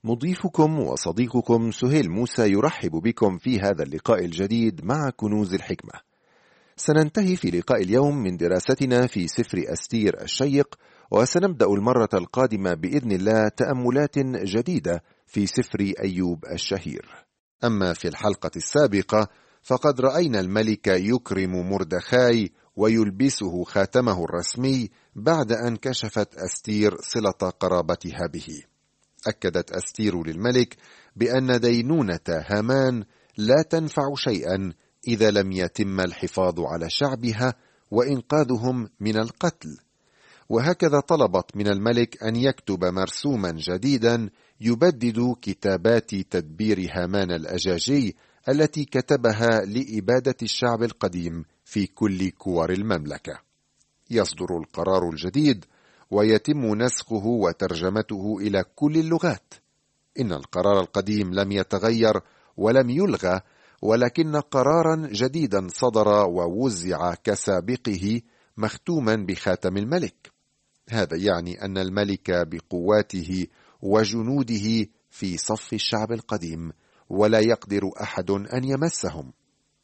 مضيفكم وصديقكم سهيل موسى يرحب بكم في هذا اللقاء الجديد مع كنوز الحكمة. سننتهي في لقاء اليوم من دراستنا في سفر أستير الشيق، وسنبدأ المرة القادمة بإذن الله تأملات جديدة في سفر أيوب الشهير. أما في الحلقة السابقة فقد رأينا الملك يكرم مردخاي ويلبسه خاتمه الرسمي بعد أن كشفت أستير صلة قرابتها به. أكدت أستير للملك بأن دينونة هامان لا تنفع شيئا إذا لم يتم الحفاظ على شعبها وإنقاذهم من القتل، وهكذا طلبت من الملك أن يكتب مرسوما جديدا يبدد كتابات تدبير هامان الأجاجي التي كتبها لإبادة الشعب القديم في كل كور المملكة. يصدر القرار الجديد ويتم نسخه وترجمته إلى كل اللغات. إن القرار القديم لم يتغير ولم يلغى، ولكن قرارا جديدا صدر ووزع كسابقه مختوما بخاتم الملك. هذا يعني أن الملك بقواته وجنوده في صف الشعب القديم، ولا يقدر أحد أن يمسهم.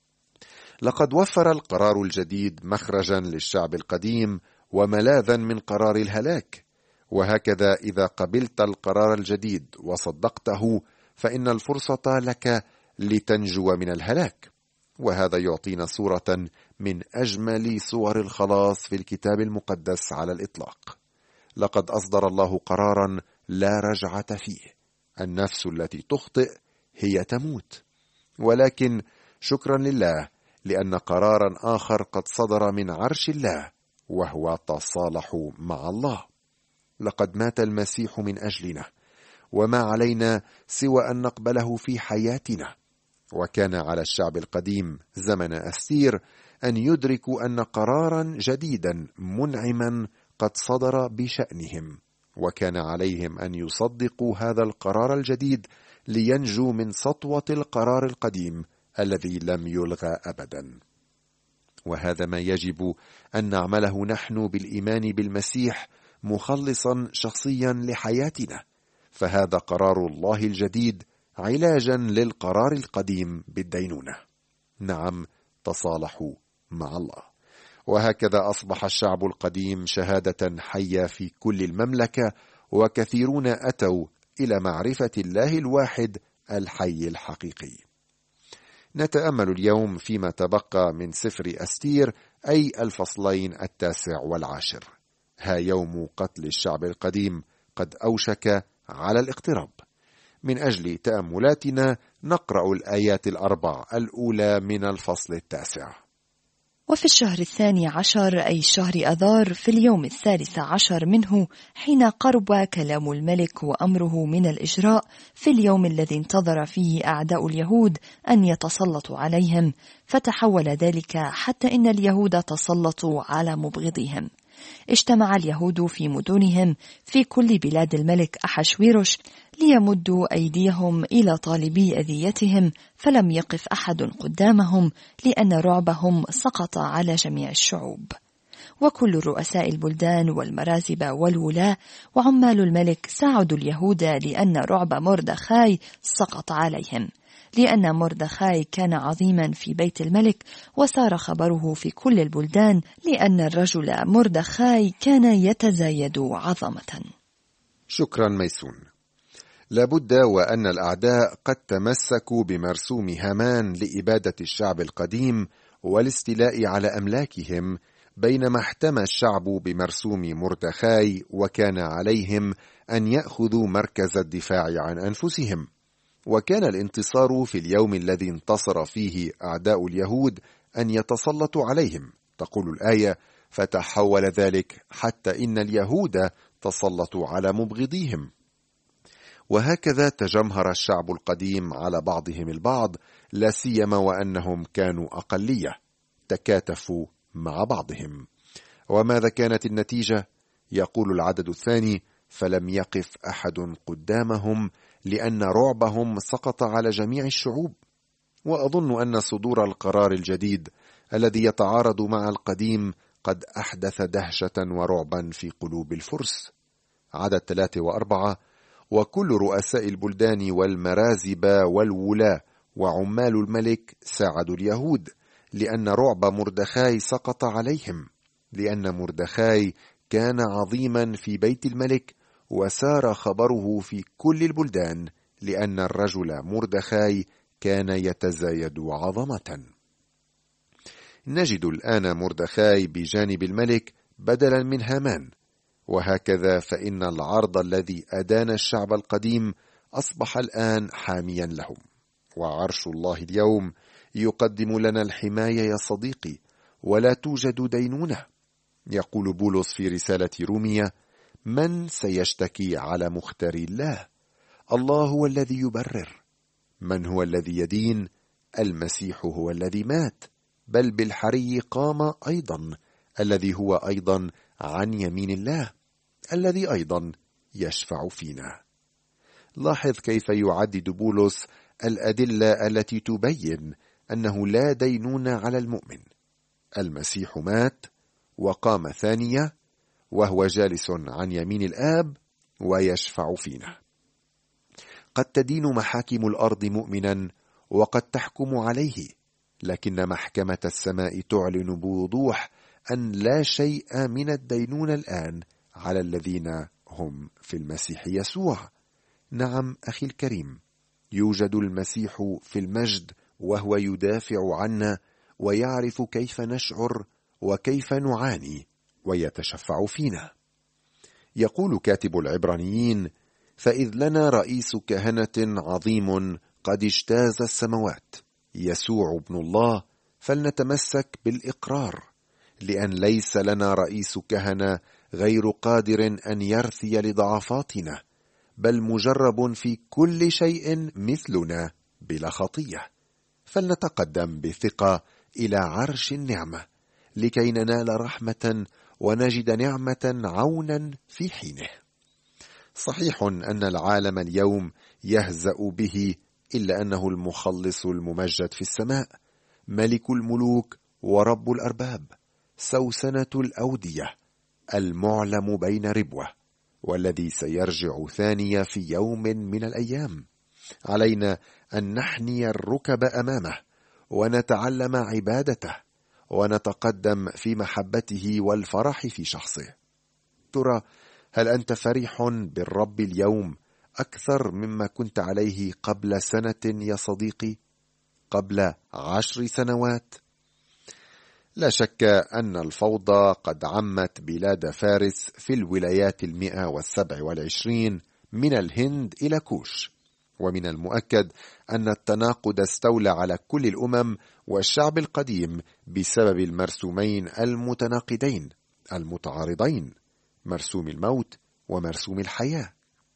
لقد وفر القرار الجديد مخرجا للشعب القديم وملاذا من قرار الهلاك، وهكذا إذا قبلت القرار الجديد وصدقته فإن الفرصة لك لتنجو من الهلاك. وهذا يعطينا صورة من أجمل صور الخلاص في الكتاب المقدس على الإطلاق. لقد أصدر الله قرارا لا رجعة فيه. النفس التي تخطئ هي تموت، ولكن شكرا لله لأن قرارا آخر قد صدر من عرش الله، وهو تصالح مع الله. لقد مات المسيح من أجلنا، وما علينا سوى أن نقبله في حياتنا. وكان على الشعب القديم زمن أستير أن يدركوا أن قرارا جديدا منعما قد صدر بشأنهم، وكان عليهم أن يصدقوا هذا القرار الجديد لينجوا من سطوة القرار القديم الذي لم يلغى أبدا. وهذا ما يجب أن نعمله نحن بالإيمان بالمسيح مخلصا شخصيا لحياتنا، فهذا قرار الله الجديد علاجا للقرار القديم بالدينونة. نعم، تصالحوا مع الله. وهكذا أصبح الشعب القديم شهادة حية في كل المملكة، وكثيرون أتوا إلى معرفة الله الواحد الحي الحقيقي. نتأمل اليوم فيما تبقى من سفر أستير، أي الفصلين 9 و10. ها يوم قتل الشعب القديم قد أوشك على الاقتراب. من أجل تأملاتنا نقرأ الآيات 4 الأولى من الفصل 9. وفي الشهر 12 أي شهر أذار في اليوم 13 منه، حين قرب كلام الملك وأمره من الإجراء، في اليوم الذي انتظر فيه أعداء اليهود أن يتسلطوا عليهم، فتحول ذلك حتى إن اليهود تسلطوا على مبغضيهم. اجتمع اليهود في مدنهم في كل بلاد الملك أحشويروش ليمدوا أيديهم إلى طالبي أذيتهم، فلم يقف أحد قدامهم لأن رعبهم سقط على جميع الشعوب. وكل رؤساء البلدان والمرازب والولاة وعمال الملك ساعدوا اليهود لأن رعب مردخاي سقط عليهم، لأن مردخاي كان عظيما في بيت الملك، وسار خبره في كل البلدان لأن الرجل مردخاي كان يتزايد عظمة. شكرا ميسون. لابد وأن الأعداء قد تمسكوا بمرسوم هامان لإبادة الشعب القديم والاستيلاء على أملاكهم، بينما احتمى الشعب بمرسوم مردخاي، وكان عليهم أن يأخذوا مركز الدفاع عن أنفسهم. وكان الانتصار في اليوم الذي انتصر فيه أعداء اليهود أن يتسلطوا عليهم. تقول الآية: فتحول ذلك حتى إن اليهود تسلطوا على مبغضيهم. وهكذا تجمهر الشعب القديم على بعضهم البعض، لا سيما وأنهم كانوا أقلية، تكاتفوا مع بعضهم. وماذا كانت النتيجة؟ يقول العدد 2: فلم يقف أحد قدامهم لأن رعبهم سقط على جميع الشعوب. وأظن أن صدور القرار الجديد الذي يتعارض مع القديم قد أحدث دهشة ورعبا في قلوب الفرس. عدد 3 و4: وكل رؤساء البلدان والمرازب والولاة وعمال الملك ساعدوا اليهود، لأن رعب مردخاي سقط عليهم، لأن مردخاي كان عظيما في بيت الملك، وسار خبره في كل البلدان، لأن الرجل مردخاي كان يتزايد عظمة. نجد الآن مردخاي بجانب الملك بدلا من هامان، وهكذا فإن العرض الذي أدان الشعب القديم أصبح الآن حاميا لهم، وعرش الله اليوم يقدم لنا الحماية يا صديقي، ولا توجد دينونة. يقول بولس في رسالة رومية: من سيشتكي على مختاري الله؟ الله هو الذي يبرر. من هو الذي يدين؟ المسيح هو الذي مات، بل بالحري قام أيضا، الذي هو أيضا عن يمين الله، الذي أيضا يشفع فينا. لاحظ كيف يعدد بولس الأدلة التي تبين أنه لا دينون على المؤمن. المسيح مات وقام ثانية، وهو جالس عن يمين الآب ويشفع فينا. قد تدين محاكم الأرض مؤمنا وقد تحكم عليه، لكن محكمة السماء تعلن بوضوح أن لا شيء من الدينونة الآن على الذين هم في المسيح يسوع. نعم أخي الكريم، يوجد المسيح في المجد، وهو يدافع عنا ويعرف كيف نشعر وكيف نعاني، ويتشفع فينا. يقول كاتب العبرانيين: فإذ لنا رئيس كهنة عظيم قد اجتاز السماوات، يسوع ابن الله، فلنتمسك بالإقرار، لأن ليس لنا رئيس كهنة غير قادر أن يرثي لضعفاتنا، بل مجرب في كل شيء مثلنا بلا خطية. فلنتقدم بثقة إلى عرش النعمة، لكي ننال رحمة ونجد نعمة عونا في حينه. صحيح أن العالم اليوم يهزأ به، إلا أنه المخلص الممجد في السماء، ملك الملوك ورب الأرباب، سوسنة الأودية، المعلم بين ربوة، والذي سيرجع ثانية في يوم من الأيام. علينا أن نحني الركب أمامه، ونتعلم عبادته، ونتقدم في محبته والفرح في شخصه. ترى، هل أنت فرح بالرب اليوم أكثر مما كنت عليه قبل سنة يا صديقي؟ قبل 10 سنوات؟ لا شك أن الفوضى قد عمت بلاد فارس في الولايات 127 من الهند إلى كوش، ومن المؤكد أن التناقض استولى على كل الأمم والشعب القديم بسبب المرسومين المتناقضين المتعارضين، مرسوم الموت ومرسوم الحياة.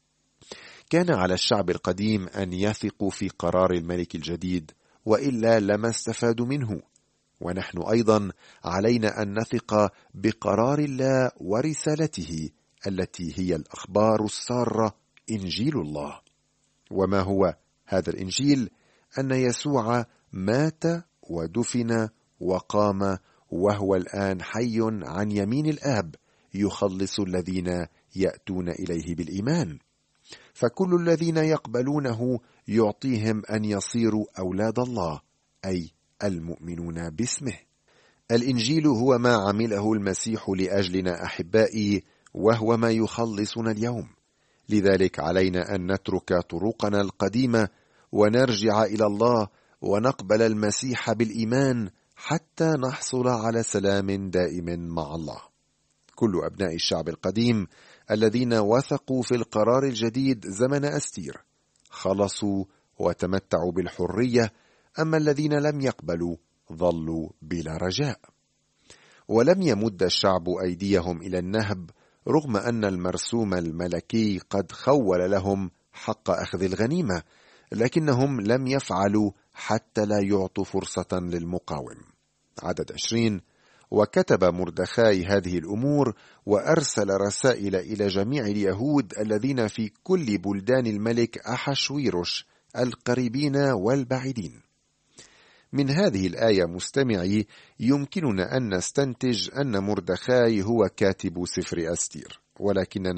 كان على الشعب القديم أن يثقوا في قرار الملك الجديد، وإلا لما استفادوا منه. ونحن أيضا علينا أن نثق بقرار الله ورسالته التي هي الأخبار السارة، إنجيل الله. وما هو هذا الإنجيل؟ أن يسوع مات ودفن وقام، وهو الآن حي عن يمين الآب، يخلص الذين يأتون إليه بالإيمان. فكل الذين يقبلونه يعطيهم أن يصيروا أولاد الله، أي المؤمنون باسمه. الإنجيل هو ما عمله المسيح لأجلنا أحبائي، وهو ما يخلصنا اليوم. لذلك علينا أن نترك طرقنا القديمة ونرجع إلى الله ونقبل المسيح بالإيمان، حتى نحصل على سلام دائم مع الله. كل أبناء الشعب القديم الذين وثقوا في القرار الجديد زمن أستير خلصوا وتمتعوا بالحرية، أما الذين لم يقبلوا ظلوا بلا رجاء. ولم يمد الشعب أيديهم إلى النهب، رغم أن المرسوم الملكي قد خول لهم حق أخذ الغنيمة، لكنهم لم يفعلوا حتى لا يعطوا فرصة للمقاوم. عدد 20: وكتب مردخاي هذه الأمور، وأرسل رسائل إلى جميع اليهود الذين في كل بلدان الملك أحشويروش، القريبين والبعيدين. من هذه الآية مستمعي يمكننا أن نستنتج أن مردخاي هو كاتب سفر أستير، ولكننا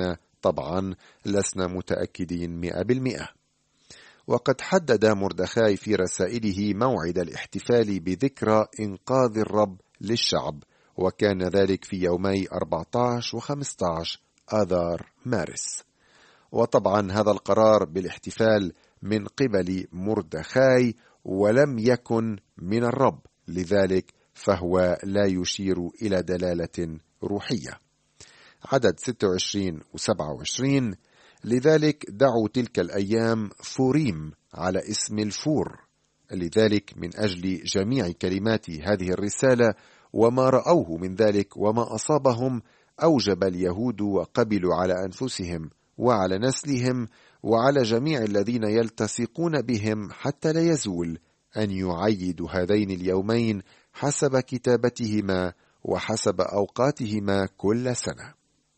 طبعا لسنا متأكدين 100%. وقد حدد مردخاي في رسائله موعد الاحتفال بذكرى إنقاذ الرب للشعب، وكان ذلك في يومي 14 و15 آذار مارس. وطبعا هذا القرار بالاحتفال من قبل مردخاي ولم يكن من الرب، لذلك فهو لا يشير إلى دلالة روحية. عدد 26 و27: لذلك دعوا تلك الأيام فوريم على اسم الفور، لذلك من أجل جميع كلمات هذه الرسالة وما رأوه من ذلك وما أصابهم أوجب اليهود وقبلوا على أنفسهم وعلى نسلهم وعلى جميع الذين يلتصقون بهم حتى لا يزول أن يعيدوا هذين اليومين حسب كتابتهما وحسب أوقاتهما كل سنة.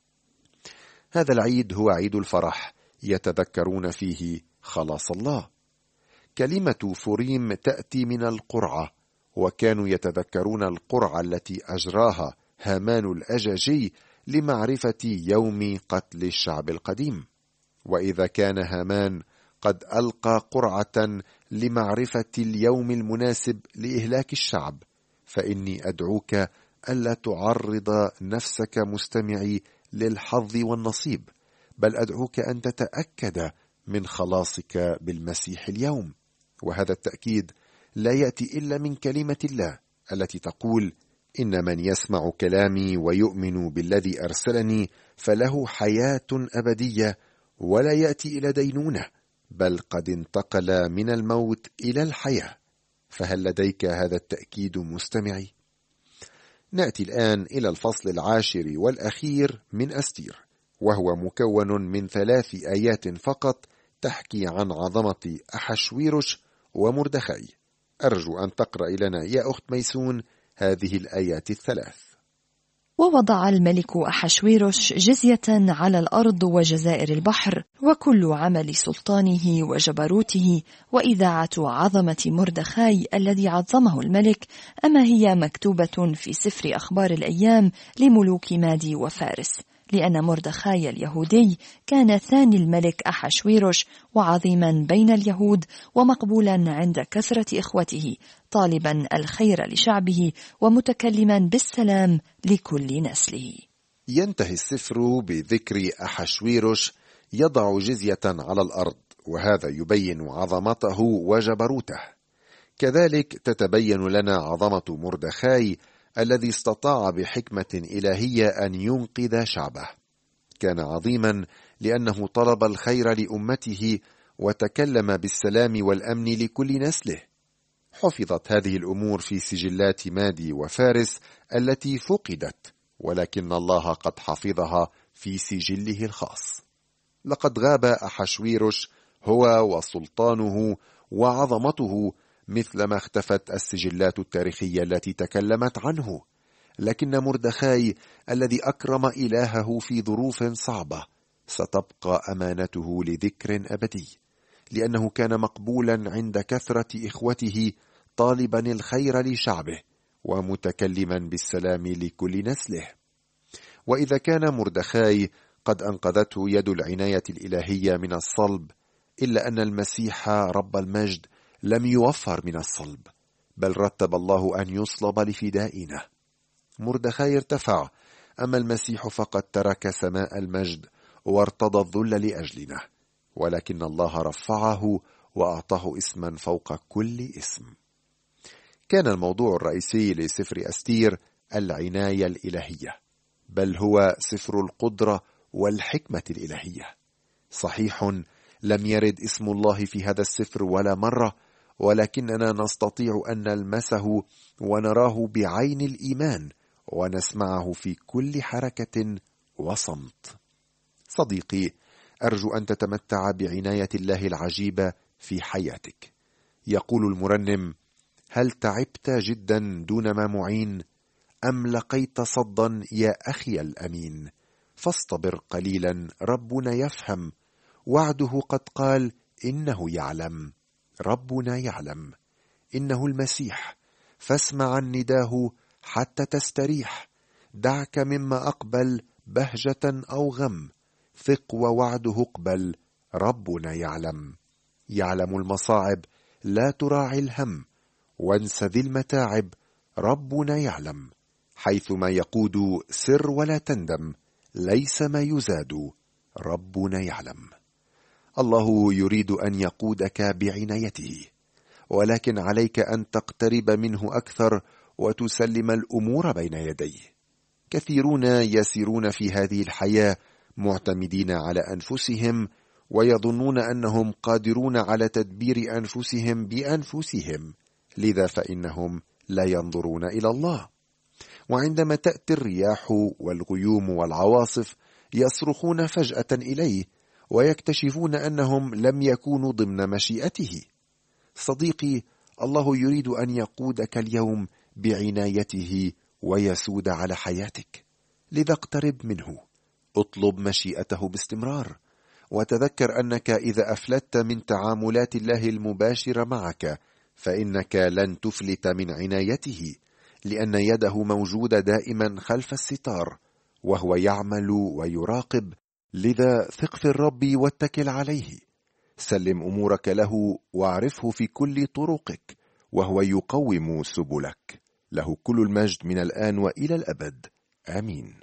هذا العيد هو عيد الفرح يتذكرون فيه خلاص الله. كلمة فوريم تأتي من القرعة، وكانوا يتذكرون القرعة التي أجراها هامان الأجاجي لمعرفة يوم قتل الشعب القديم. وإذا كان هامان قد ألقى قرعة لمعرفة اليوم المناسب لإهلاك الشعب، فإني أدعوك ألا تعرض نفسك مستمعي للحظ والنصيب، بل أدعوك أن تتأكد من خلاصك بالمسيح اليوم. وهذا التأكيد لا يأتي إلا من كلمة الله التي تقول: إن من يسمع كلامي ويؤمن بالذي أرسلني فله حياة أبدية ولا يأتي إلى دينونة، بل قد انتقل من الموت إلى الحياة. فهل لديك هذا التأكيد مستمعي؟ نأتي الآن إلى الفصل 10 والأخير من أستير، وهو مكون من 3 آيات فقط تحكي عن عظمة أحشويروش ومردخاي. أرجو أن تقرأ لنا يا أخت ميسون هذه الآيات 3. ووضع الملك أحشويروش جزية على الأرض وجزائر البحر وكل عمل سلطانه وجبروته، وإذاعة عظمة مردخاي الذي عظمه الملك، أما هي مكتوبة في سفر أخبار الأيام لملوك مادي وفارس، لأن مردخاي اليهودي كان ثاني الملك أحشويروش، وعظيما بين اليهود ومقبولا عند كثرة إخوته، طالبا الخير لشعبه ومتكلما بالسلام لكل نسله. ينتهي السفر بذكر أحشويروش يضع جزية على الأرض، وهذا يبين عظمته وجبروته. كذلك تتبين لنا عظمة مردخاي الذي استطاع بحكمة إلهية أن ينقذ شعبه. كان عظيما لأنه طلب الخير لأمته وتكلم بالسلام والأمن لكل نسله. حفظت هذه الأمور في سجلات مادي وفارس التي فقدت، ولكن الله قد حفظها في سجله الخاص. لقد غاب أحشويروش هو وسلطانه وعظمته مثلما اختفت السجلات التاريخية التي تكلمت عنه، لكن مردخاي الذي أكرم إلهه في ظروف صعبة ستبقى أمانته لذكر أبدي، لأنه كان مقبولا عند كثرة إخوته، طالبا الخير لشعبه ومتكلما بالسلام لكل نسله. وإذا كان مردخاي قد أنقذته يد العناية الإلهية من الصلب، إلا أن المسيح رب المجد لم يوفر من الصلب، بل رتب الله أن يصلب لفدائنا. مردخاي ارتفع، أما المسيح فقد ترك سماء المجد وارتضى الذل لأجلنا، ولكن الله رفعه وأعطاه اسما فوق كل اسم. كان الموضوع الرئيسي لسفر أستير العناية الإلهية، بل هو سفر القدرة والحكمة الإلهية. صحيح لم يرد اسم الله في هذا السفر ولا مرة، ولكننا نستطيع أن نلمسه ونراه بعين الإيمان ونسمعه في كل حركة وصمت. صديقي، أرجو أن تتمتع بعناية الله العجيبة في حياتك. يقول المرنم: هل تعبت جدا دون ما معين؟ أم لقيت صدا يا أخي الأمين؟ فاصطبر قليلا، ربنا يفهم، وعده قد قال إنه يعلم. ربنا يعلم إنه المسيح، فاسمع نداه حتى تستريح. دعك مما أقبل بهجة أو غم، ثق ووعده اقبل، ربنا يعلم المصاعب، لا تراعي الهم، وانس ذي المتاعب، ربنا يعلم. حيثما يقود سر ولا تندم، ليس ما يزاد، ربنا يعلم. الله يريد أن يقودك بعنايته، ولكن عليك أن تقترب منه أكثر وتسلم الأمور بين يديه. كثيرون يسيرون في هذه الحياة معتمدين على أنفسهم، ويظنون أنهم قادرون على تدبير أنفسهم بأنفسهم، لذا فإنهم لا ينظرون إلى الله. وعندما تأتي الرياح والغيوم والعواصف يصرخون فجأة إليه، ويكتشفون أنهم لم يكونوا ضمن مشيئته. صديقي، الله يريد أن يقودك اليوم بعنايته ويسود على حياتك، لذا اقترب منه، اطلب مشيئته باستمرار، وتذكر أنك إذا أفلتت من تعاملات الله المباشرة معك فإنك لن تفلت من عنايته، لأن يده موجودة دائما خلف الستار، وهو يعمل ويراقب. لذا ثق في الرب واتكل عليه، سلم أمورك له واعرفه في كل طرقك، وهو يقوم سبلك. له كل المجد من الآن وإلى الأبد، آمين.